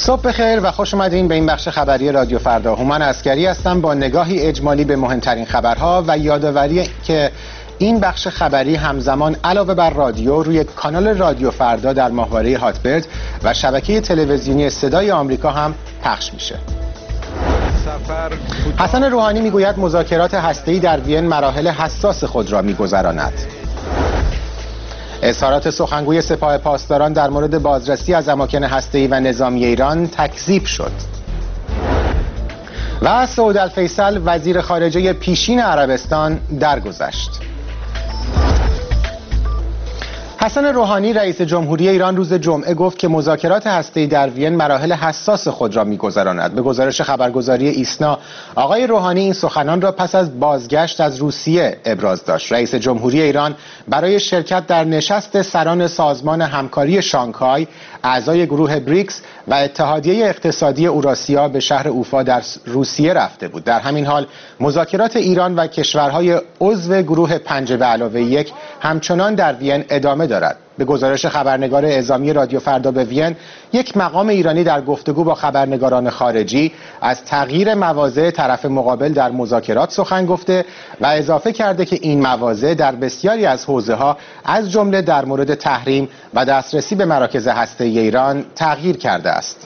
صبح بخیر و خوش اومدین به این بخش خبری رادیو فردا. هومن عسکری هستم با نگاهی اجمالی به مهمترین خبرها و یادآوری که این بخش خبری همزمان علاوه بر رادیو روی کانال رادیو فردا در ماهواره هاتبرد و شبکه تلویزیونی صدای آمریکا هم پخش میشه. حسن روحانی میگوید مذاکرات هسته‌ای در وین مراحل حساس خود را میگذراند. اظهارات سخنگوی سپاه پاسداران در مورد بازرسی از اماکن هسته‌ای و نظامی ایران تکذیب شد. و سعودالفیصل وزیر خارجه پیشین عربستان درگذشت. حسن روحانی رئیس جمهوری ایران روز جمعه گفت که مذاکرات هسته‌ای در وین مراحل حساس خود را می‌گذراند. به گزارش خبرگزاری ایسنا، آقای روحانی این سخنان را پس از بازگشت از روسیه ابراز داشت. رئیس جمهوری ایران برای شرکت در نشست سران سازمان همکاری شانگهای، اعضای گروه بریکس و اتحادیه اقتصادی اوراسیا به شهر اوفا در روسیه رفته بود. در همین حال مذاکرات ایران و کشورهای عضو گروه 5+1 همچنان در وین ادامه دارد. به گزارش خبرنگار اعزامی رادیو فردا به وین، یک مقام ایرانی در گفتگو با خبرنگاران خارجی از تغییر مواضع طرف مقابل در مذاکرات سخن گفته و اضافه کرده که این مواضع در بسیاری از حوزه‌ها از جمله در مورد تحریم و دسترسی به مراکز هسته‌ای ایران تغییر کرده است.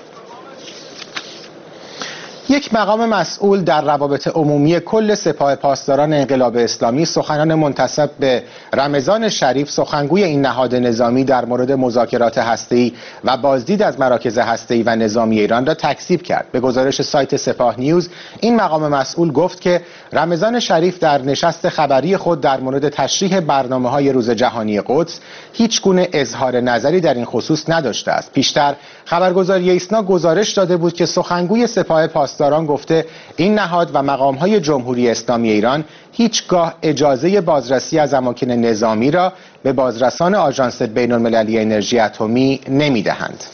یک مقام مسئول در روابط عمومی کل سپاه پاسداران انقلاب اسلامی سخنان منتسب به رمضان شریف، سخنگوی این نهاد نظامی، در مورد مذاکرات هسته‌ای و بازدید از مراکز هسته‌ای و نظامی ایران را تکذیب کرد. به گزارش سایت سپاه نیوز، این مقام مسئول گفت که رمضان شریف در نشست خبری خود در مورد تشریح برنامه‌های روز جهانی قدس هیچ گونه اظهار نظری در این خصوص نداشته است. پیشتر خبرگزاری ایسنا گزارش داده بود که سخنگوی سپاه پاسداران گفته این نهاد و مقام‌های جمهوری اسلامی ایران هیچگاه اجازه بازرسی از اماکن نظامی را به بازرسان آژانس بین‌المللی انرژی اتمی نمی‌دهند.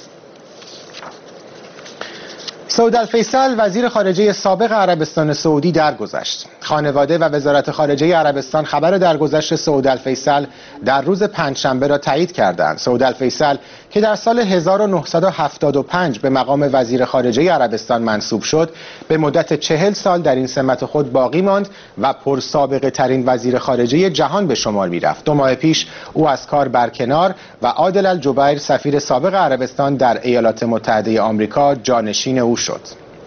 سعودالفیصل وزیر خارجه سابق عربستان سعودی درگذشت. خانواده و وزارت خارجه عربستان خبر درگذشت سعودالفیصل در روز پنجشنبه را تایید کردند. سعودالفیصل که در سال 1975 به مقام وزیر خارجه عربستان منصوب شد، به مدت 40 سال در این سمت خود باقی ماند و پرسابقه ترین وزیر خارجه جهان به شمار می رفت. 2 ماه پیش او از کار برکنار و عادل الجبیر سفیر سابق عربستان در ایالات متحده آمریکا جانشین او شد.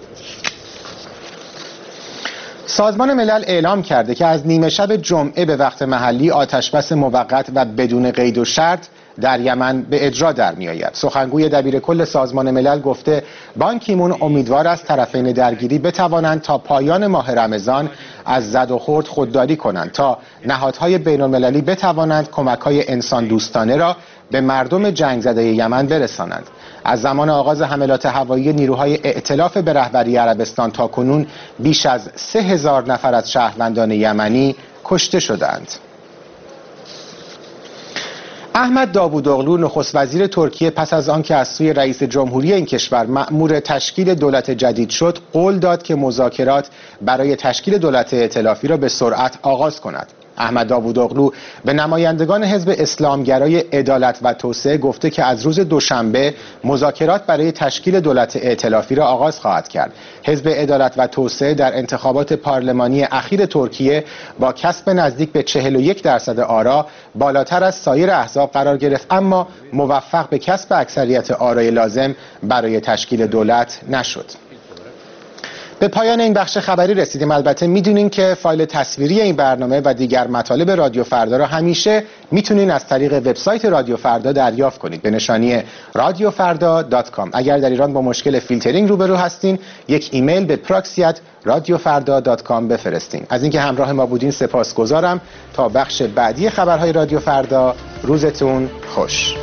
سازمان ملل اعلام کرده که از نیمه شب جمعه به وقت محلی آتشبس موقت و بدون قید و شرط در یمن به اجرا در می آید. سخنگوی دبیر کل سازمان ملل گفته بان کی مون امیدوار است طرفین درگیری بتوانند تا پایان ماه رمضان از زد و خورد خودداری کنند تا نهادهای بین المللی بتوانند کمک‌های انسان دوستانه را به مردم جنگ زده یمن برسانند. از زمان آغاز حملات هوایی نیروهای ائتلاف به رهبری عربستان تا کنون بیش از 3000 نفر از شهروندان یمنی کشته شدند. احمد داوودوغلو نخست وزیر ترکیه پس از آنکه از سوی رئیس جمهوری این کشور مأمور تشکیل دولت جدید شد، قول داد که مذاکرات برای تشکیل دولت ائتلافی را به سرعت آغاز کند. احمد داوودوغلو به نمایندگان حزب اسلامگرای عدالت و توسعه گفته که از روز دوشنبه مذاکرات برای تشکیل دولت ائتلافی را آغاز خواهد کرد. حزب عدالت و توسعه در انتخابات پارلمانی اخیر ترکیه با کسب نزدیک به 41% آرا بالاتر از سایر احزاب قرار گرفت، اما موفق به کسب اکثریت آرای لازم برای تشکیل دولت نشد. به پایان این بخش خبری رسیدیم. البته میدونین که فایل تصویری این برنامه و دیگر مطالب رادیو فردا را همیشه میتونین از طریق وبسایت رادیو فردا دریافت کنید به نشانی radiofarda.com. اگر در ایران با مشکل فیلترینگ روبرو هستین، یک ایمیل به proxy@radiofarda.com بفرستین. از اینکه همراه ما بودین سپاسگزارم. تا بخش بعدی خبرهای رادیو فردا، روزتون خوش.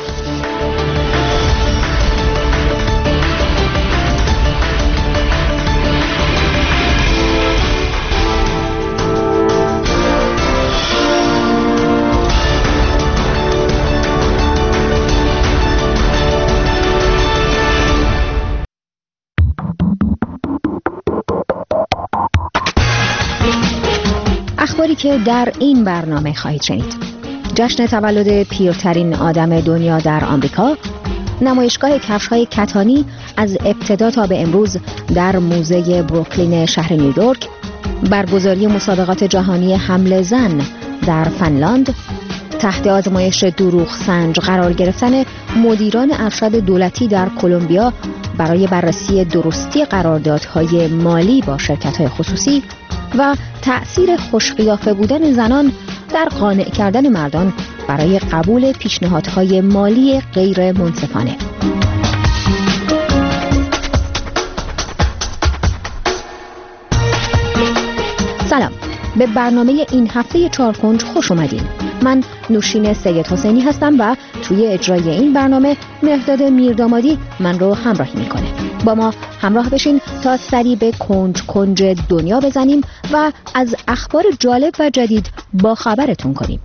اخباری که در این برنامه خواهید شنید: جشن تولد پیرترین آدم دنیا در آمریکا، نمایشگاه کفش‌های کتانی از ابتدا تا به امروز در موزه بروکلین شهر نیویورک، برگزاری مسابقات جهانی حمل زن در فنلاند، تحت آزمایش دروغ سنج قرار گرفتن مدیران ارشد دولتی در کلمبیا برای بررسی درستی قراردادهای مالی با شرکت‌های خصوصی و تأثیر خوشقیافه بودن زنان در قانع کردن مردان برای قبول پیشنهادهای مالی غیر منصفانه. سلام، به برنامه این هفته چارکنج خوش اومدین. من نوشین سید حسینی هستم و توی اجرای این برنامه مهرداد میردامادی من رو همراهی میکنه. با ما همراه بشین تا سری به کنج دنیا بزنیم و از اخبار جالب و جدید با خبرتون کنیم.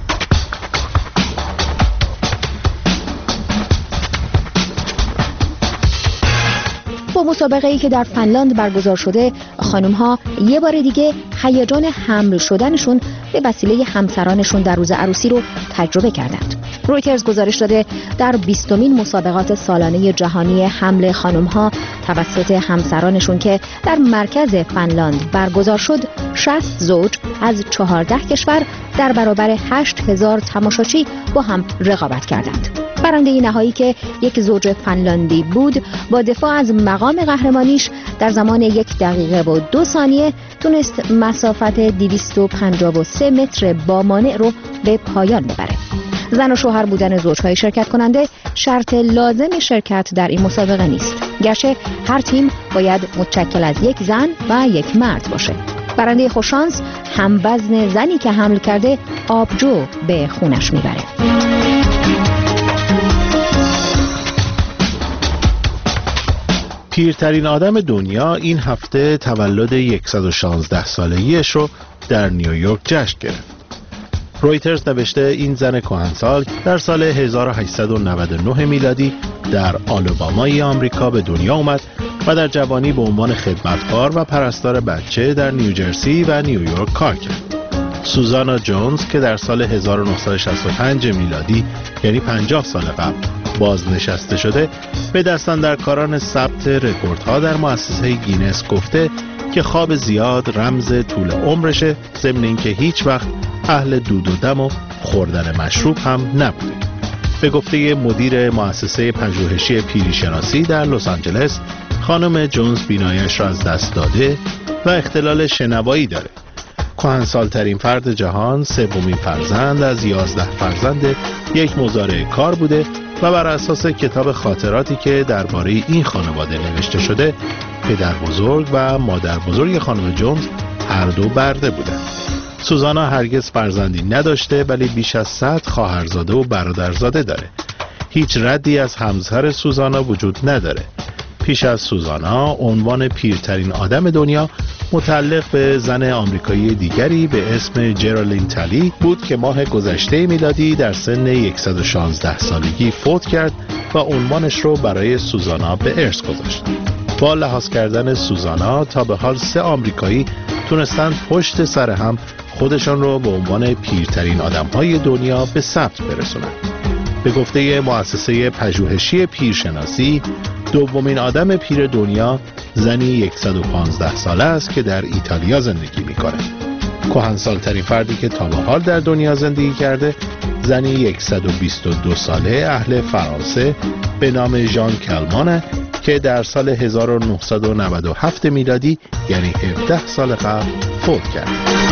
با مسابقه‌ای که در فنلاند برگزار شده، خانم‌ها یه بار دیگه هیجان حمل شدنشون به وسیله همسرانشون در روز عروسی رو تجربه کردند. رویترز گزارش داده در 20مین مسابقات سالانه جهانی حمل خانم‌ها توسط همسرانشون که در مرکز فنلاند برگزار شد، 60 زوج از 14 کشور در برابر 8000 تماشاچی با هم رقابت کردند. برنده نهایی که یک زوج فنلاندی بود، با دفاع از مقام قهرمانیش در زمان 1 دقیقه و 2 ثانیه تونست مسافت 253 متر با مانع رو به پایان ببره. زن و شوهر بودن زوجهای شرکت کننده شرط لازم شرکت در این مسابقه نیست، گرچه هر تیم باید متشکل از یک زن و یک مرد باشه. برنده خوششانس هم وزن زنی که حمل کرده آبجو به خونش میبره. پیرترین آدم دنیا این هفته تولد 116 سالگیش رو در نیویورک جشن گرفت. رویترز نوشته این زن کهنسال در سال 1899 میلادی در آلابامای آمریکا به دنیا اومد و در جوانی به عنوان خدمتکار و پرستار بچه در نیوجرسی و نیویورک کار کرد. سوزانا جونز که در سال 1965 میلادی یعنی 50 سال قبل بازنشسته شده، به دستاندرکاران ثبت رکوردها در مؤسسه گینس گفته که خواب زیاد رمز طول عمرشه، ضمن اینکه هیچ وقت اهل دود و دم و خوردن مشروب هم نبوده. به گفته مدیر مؤسسه پژوهشی پیریشناسی در لس آنجلس، خانم جونز بینایش را از دست داده و اختلال شنوایی داره. کهنسال‌ترین فرد جهان، سومین فرزند از 11 فرزند یک مزارع کار بوده و بر اساس کتاب خاطراتی که درباره این خانواده نوشته شده، پدر بزرگ و مادر بزرگ خانم جونز هر دو برده بودند. سوزانا هرگز فرزندی نداشته، ولی بیش از 100 خواهرزاده و برادرزاده داره. هیچ ردی از همسر سوزانا وجود نداره. پیش از سوزانا عنوان پیرترین آدم دنیا متعلق به زن آمریکایی دیگری به اسم جرالین تالی بود که ماه گذشته میلادی در سن 116 سالگی فوت کرد و عنوانش رو برای سوزانا به ارث گذاشت. با لحاظ کردن سوزانا تا به حال 3 آمریکایی تونستن پشت سر هم خودشان رو به عنوان پیرترین آدم‌های دنیا به ثبت برسونن. به گفته مؤسسه پژوهشی پیرشناسی، دومین آدم پیر دنیا زنی 115 ساله است که در ایتالیا زندگی میکنه. کهنسال‌ترین فردی که تا به حال در دنیا زندگی کرده زنی 122 ساله اهل فرانسه به نام ژان کلمانه که در سال 1997 میلادی یعنی 17 سال قبل فوت کرد.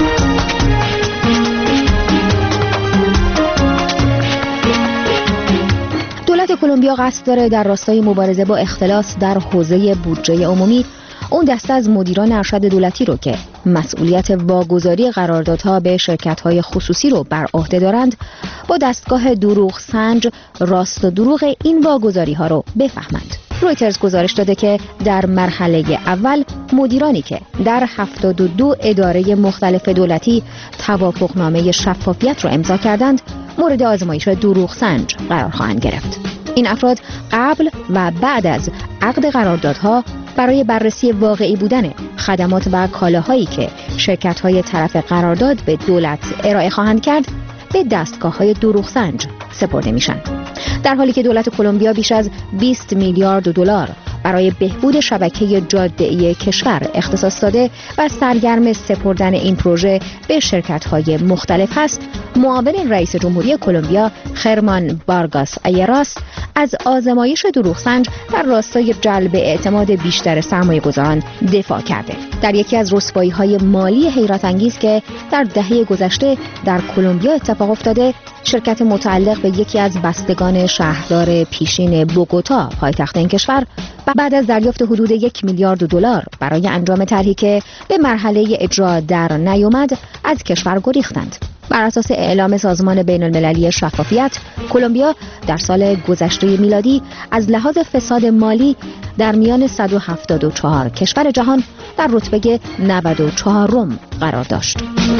دولت کلمبیا قصد داره در راستای مبارزه با اختلاس در حوزه بودجه عمومی اون دسته از مدیران ارشد دولتی رو که مسئولیت واگذاری قراردادها به شرکت‌های خصوصی رو بر عهده دارند، با دستگاه دروغ سنج راست و دروغ این واگذاری‌ها رو بفهمند. رویترز گزارش داده که در مرحله اول مدیرانی که در 72 اداره مختلف دولتی توافقنامه شفافیت را امضا کردند مورد آزمایش دروغ سنج قرار خواهند گرفت. این افراد قبل و بعد از عقد قراردادها برای بررسی واقعی بودن خدمات و کالاهایی که شرکت‌های طرف قرارداد به دولت ارائه خواهند کرد به دستگاه‌های دروغسنج سپرده میشن. در حالی که دولت کلمبیا بیش از 20 میلیارد دلار برای بهبود شبکه جاده‌ای کشور اختصاص داده و سرگرم سپردن این پروژه به شرکت‌های مختلف است، معاون رئیس جمهوری کلمبیا خرمان بارگاس ایراس از آزمایش دروغسنج در راستای جلب اعتماد بیشتر سرمایه‌گذاران دفاع کرده. در یکی از رسوایی‌های مالی حیرت انگیز که در دهه گذشته در کلمبیا اتفاق افتاده، شرکت متعلق به یکی از بستگان شهردار پیشین بوگوتا پایتخت این کشور بعد از دریافت حدود 1 میلیارد دلار برای انجام طرحی که به مرحله اجرا در نیامد از کشور گریختند. بر اساس اعلام سازمان بین المللی شفافیت، کلمبیا در سال گذشته میلادی از لحاظ فساد مالی در میان 174 کشور جهان در رتبه 94م قرار داشت.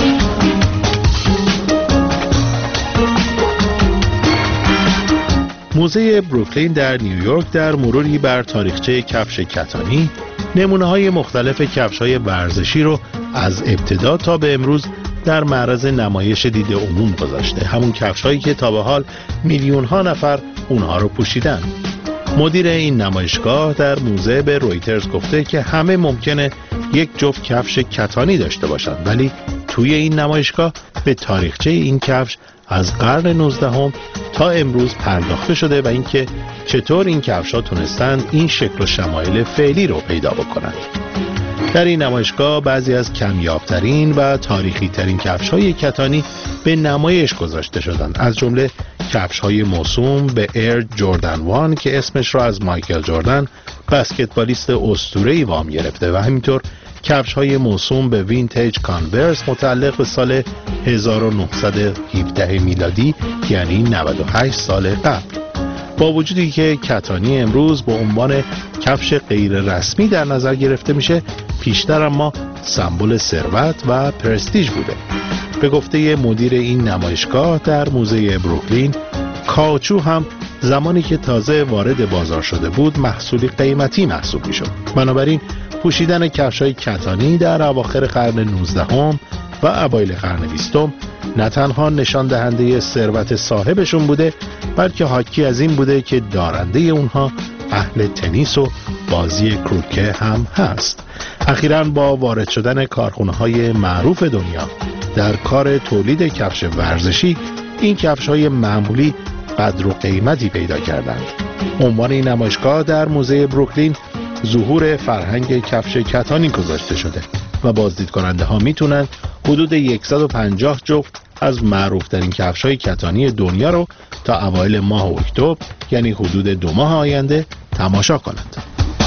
موزه بروکلین در نیویورک در مروری بر تاریخچه کفش کتانی نمونه‌های مختلف کفش‌های ورزشی رو از ابتدا تا به امروز در معرض نمایش دید عموم گذاشته. همون کفش‌هایی که تا به حال میلیون‌ها نفر اونها رو پوشیدن. مدیر این نمایشگاه در موزه به رویترز گفته که همه ممکنه یک جفت کفش کتانی داشته باشند، ولی توی این نمایشگاه به تاریخچه این کفش از قرن 19 تا امروز پرداخته شده و اینکه چطور این کفش‌ها تونستن این شکل و شمایل فعلی رو پیدا بکنند. در این نمایشگاه بعضی از کمیابترین و تاریخی ترین کفش‌های کتانی به نمایش گذاشته شدند، از جمله کفش‌های موسوم به ایر جردن 1 که اسمش را از مایکل جردن بسکتبالیست اسطوره‌ای وام گرفته و همینطور کفش‌های موسوم به وینتیج کانورس متعلق به سال 1917 میلادی، یعنی 98 سال قبل. با وجودی که کتانی امروز به عنوان کفش غیر رسمی در نظر گرفته میشه، پیشتر اما سمبل ثروت و پرستیژ بوده. به گفته مدیر این نمایشگاه در موزه بروکلین، کاوچو هم زمانی که تازه وارد بازار شده بود محصولی قیمتی محسوب میشد. بنابراین پوشیدن کفش‌های کتانی در اواخر قرن 19 و اوایل قرن 20 نه تنها نشان دهنده ثروت صاحبشون بوده، بلکه حاکی از این بوده که دارنده اونها اهل تنیس و بازی کروکه هم هست. اخیراً با وارد شدن کارخونه‌های معروف دنیا در کار تولید کفش ورزشی، این کفش‌های معمولی قدر و قیمتی پیدا کردند. عنوان این نمایشگاه در موزه بروکلین ظهور فرهنگ کفش کتانی گذاشته شده و بازدید کننده ها میتونن حدود 150 جفت از معروف ترین کفش‌های کتانی دنیا رو تا اوایل ماه اکتبر، یعنی حدود 2 ماه آینده، تماشا کنند.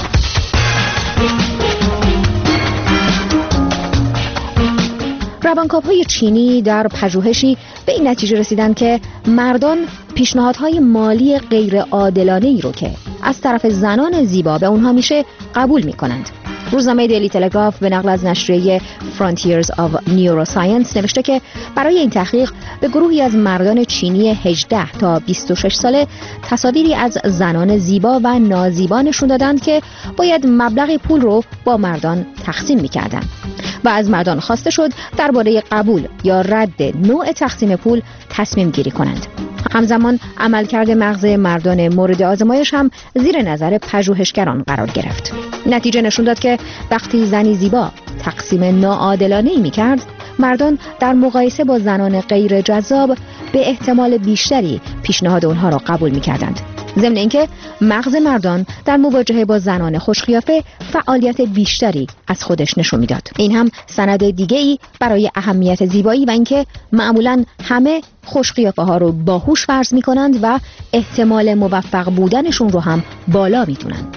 روانکاوهای چینی در پژوهشی به این نتیجه رسیدند که مردان پیشنهادهای مالی غیر عادلانه‌ای رو که از طرف زنان زیبا به اونها میشه قبول میکنند. روزنامه دیلی تلگراف به نقل از نشریه Frontiers of Neuroscience نوشته که برای این تحقیق به گروهی از مردان چینی 18 تا 26 ساله تصاویری از زنان زیبا و نازیبا نشون دادند که باید مبلغ پول رو با مردان تقسیم میکردند و از مردان خواسته شد درباره قبول یا رد نوع تقسیم پول تصمیم گیری کنند. همزمان عملکرد مغز مردان مورد آزمایش هم زیر نظر پژوهشگران قرار گرفت. نتیجه نشون داد که وقتی زنی زیبا تقسیم ناعادلانه‌ای می‌کرد، مردان در مقایسه با زنان غیر جذاب به احتمال بیشتری پیشنهاد اونها را قبول می‌کردند. ضمن اینکه مغز مردان در مواجهه با زنان خوش‌قیافه فعالیت بیشتری از خودش نشون میداد. این هم سند دیگه‌ای برای اهمیت زیبایی و اینکه معمولاً همه خوش‌قیافه ها رو باهوش فرض می‌کنند و احتمال موفق بودنشون رو هم بالا می‌دونند.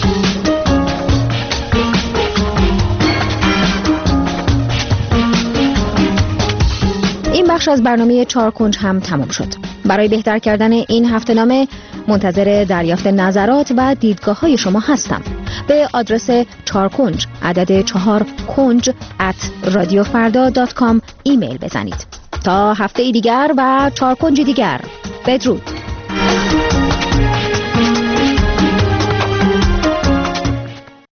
این بخش از برنامه 4 کنج هم تمام شد. برای بهتر کردن این هفته‌نامه منتظر دریافت نظرات و دیدگاه‌های شما هستم. به آدرس 4 کنج عدد 4 کنج @radiofarda.com ایمیل بزنید. تا هفته دیگر و 4 کنج دیگر، بدرود.